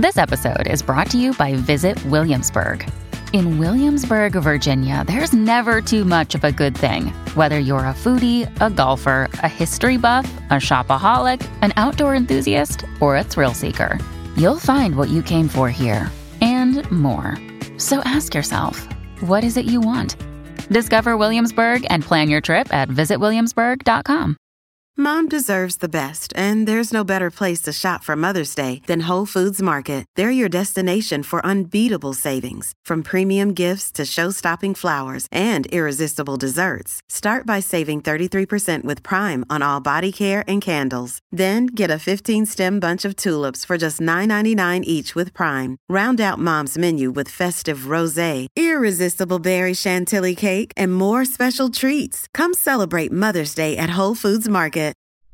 This episode is brought to you by Visit Williamsburg. In Williamsburg, Virginia, there's never too much of a good thing. Whether you're a foodie, a golfer, a history buff, a shopaholic, an outdoor enthusiast, or a thrill seeker, you'll find what you came for here and more. So ask yourself, what is it you want? Discover Williamsburg and plan your trip at visitwilliamsburg.com. Mom deserves the best, and there's no better place to shop for Mother's Day than Whole Foods Market. They're your destination for unbeatable savings, from premium gifts to show-stopping flowers and irresistible desserts. Start by saving 33% with Prime on all body care and candles. Then get a 15-stem bunch of tulips for just $9.99 each with Prime. Round out Mom's menu with festive rosé, irresistible berry chantilly cake, and more special treats. Come celebrate Mother's Day at Whole Foods Market.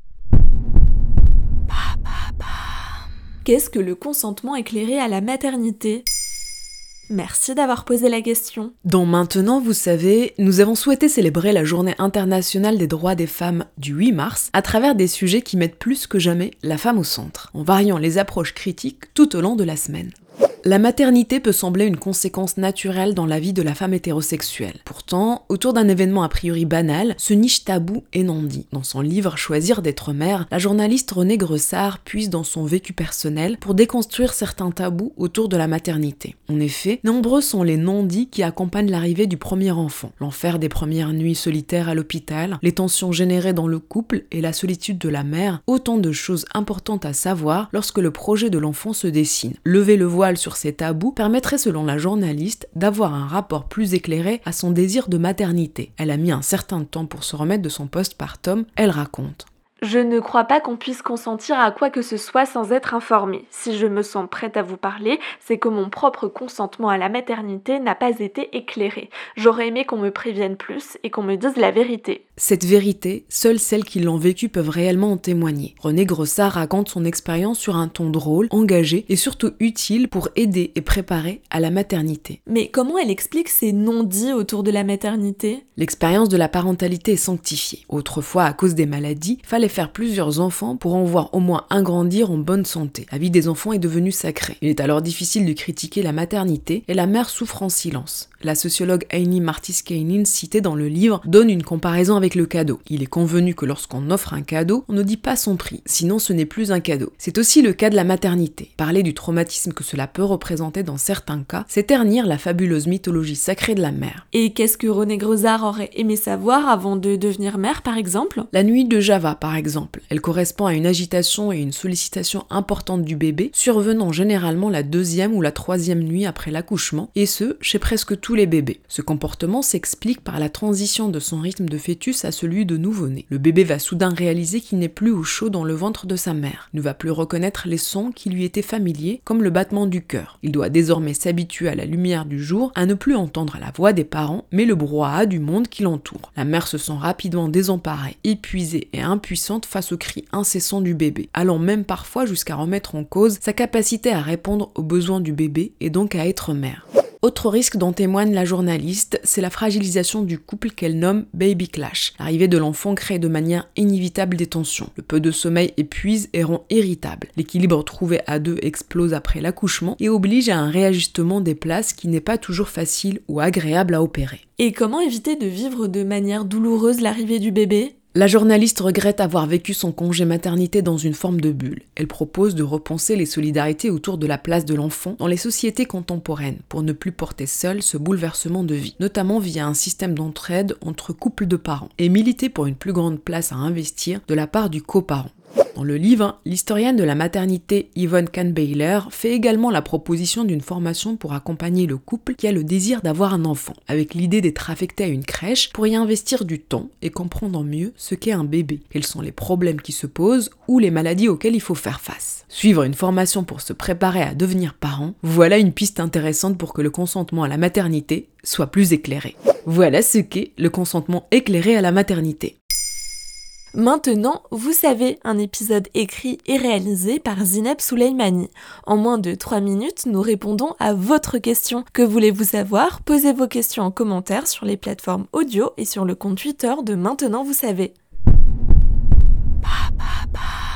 Qu'est-ce que le consentement éclairé à la maternité ? Merci d'avoir posé la question. Dans Maintenant, vous savez, nous avons souhaité célébrer la Journée internationale des droits des femmes du 8 mars à travers des sujets qui mettent plus que jamais la femme au centre, en variant les approches critiques tout au long de la semaine. La maternité peut sembler une conséquence naturelle dans la vie de la femme hétérosexuelle. Pourtant, autour d'un événement a priori banal, se niche tabou et non-dit. Dans son livre Choisir d'être mère, la journaliste Renée Gressard puise dans son vécu personnel pour déconstruire certains tabous autour de la maternité. En effet, nombreux sont les non-dits qui accompagnent l'arrivée du premier enfant. L'enfer des premières nuits solitaires à l'hôpital, les tensions générées dans le couple et la solitude de la mère, autant de choses importantes à savoir lorsque le projet de l'enfant se dessine. Lever le voile sur ces tabous permettrait selon la journaliste d'avoir un rapport plus éclairé à son désir de maternité. Elle a mis un certain temps pour se remettre de son postpartum, elle raconte. Je ne crois pas qu'on puisse consentir à quoi que ce soit sans être informé. Si je me sens prête à vous parler, c'est que mon propre consentement à la maternité n'a pas été éclairé. J'aurais aimé qu'on me prévienne plus et qu'on me dise la vérité. Cette vérité, seules celles qui l'ont vécue peuvent réellement en témoigner. Renée Gressard raconte son expérience sur un ton drôle, engagé et surtout utile pour aider et préparer à la maternité. Mais comment elle explique ces non-dits autour de la maternité ? L'expérience de la parentalité est sanctifiée. Autrefois, à cause des maladies, fallait faire plusieurs enfants pour en voir au moins un grandir en bonne santé. La vie des enfants est devenue sacrée. Il est alors difficile de critiquer la maternité et la mère souffre en silence. La sociologue Heini Martiskainen, citée dans le livre, donne une comparaison avec le cadeau. Il est convenu que lorsqu'on offre un cadeau, on ne dit pas son prix, sinon ce n'est plus un cadeau. C'est aussi le cas de la maternité. Parler du traumatisme que cela peut représenter dans certains cas, c'est ternir la fabuleuse mythologie sacrée de la mère. Et qu'est-ce que Renée Gressard aurait aimé savoir avant de devenir mère, par exemple ? La nuit de Java, par exemple. Elle correspond à une agitation et une sollicitation importante du bébé, survenant généralement la 2e ou la 3e nuit après l'accouchement, et ce, chez presque tous les bébés. Ce comportement s'explique par la transition de son rythme de fœtus à celui de nouveau-né. Le bébé va soudain réaliser qu'il n'est plus au chaud dans le ventre de sa mère. Il ne va plus reconnaître les sons qui lui étaient familiers, comme le battement du cœur. Il doit désormais s'habituer à la lumière du jour, à ne plus entendre la voix des parents, mais le brouhaha du monde qui l'entoure. La mère se sent rapidement désemparée, épuisée et impuissante face aux cris incessants du bébé, allant même parfois jusqu'à remettre en cause sa capacité à répondre aux besoins du bébé et donc à être mère. Autre risque dont témoigne la journaliste, c'est la fragilisation du couple qu'elle nomme baby clash. L'arrivée de l'enfant crée de manière inévitable des tensions. Le peu de sommeil épuise et rend irritable. L'équilibre trouvé à deux explose après l'accouchement et oblige à un réajustement des places qui n'est pas toujours facile ou agréable à opérer. Et comment éviter de vivre de manière douloureuse l'arrivée du bébé ? La journaliste regrette avoir vécu son congé maternité dans une forme de bulle. Elle propose de repenser les solidarités autour de la place de l'enfant dans les sociétés contemporaines pour ne plus porter seul ce bouleversement de vie, notamment via un système d'entraide entre couples de parents, et militer pour une plus grande place à investir de la part du coparent. Dans le livre, l'historienne de la maternité Yvonne Kahnbeiler fait également la proposition d'une formation pour accompagner le couple qui a le désir d'avoir un enfant, avec l'idée d'être affecté à une crèche pour y investir du temps et comprendre mieux ce qu'est un bébé, quels sont les problèmes qui se posent ou les maladies auxquelles il faut faire face. Suivre une formation pour se préparer à devenir parent, voilà une piste intéressante pour que le consentement à la maternité soit plus éclairé. Voilà ce qu'est le consentement éclairé à la maternité. Maintenant, vous savez, un épisode écrit et réalisé par Zineb Souleimani. En moins de 3 minutes, nous répondons à votre question. Que voulez-vous savoir ? Posez vos questions en commentaire sur les plateformes audio et sur le compte Twitter de Maintenant, vous savez.